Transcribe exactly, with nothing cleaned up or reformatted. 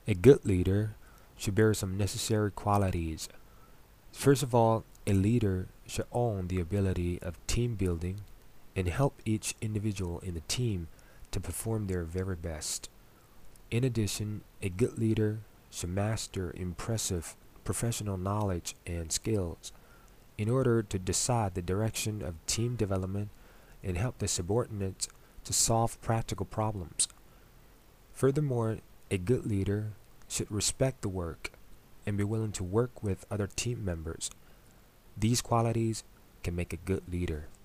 A good leader should bear some necessary qualities. First of all, a leader should own the ability of team building and help each individual in the team to perform their very best. In addition, a good leader should master impressive professional knowledge and skills in order to decide the direction of team development and help the subordinates to solve practical problems. Furthermore, a good leader should respect the work and be willing to work with other team members. These qualities can make a good leader.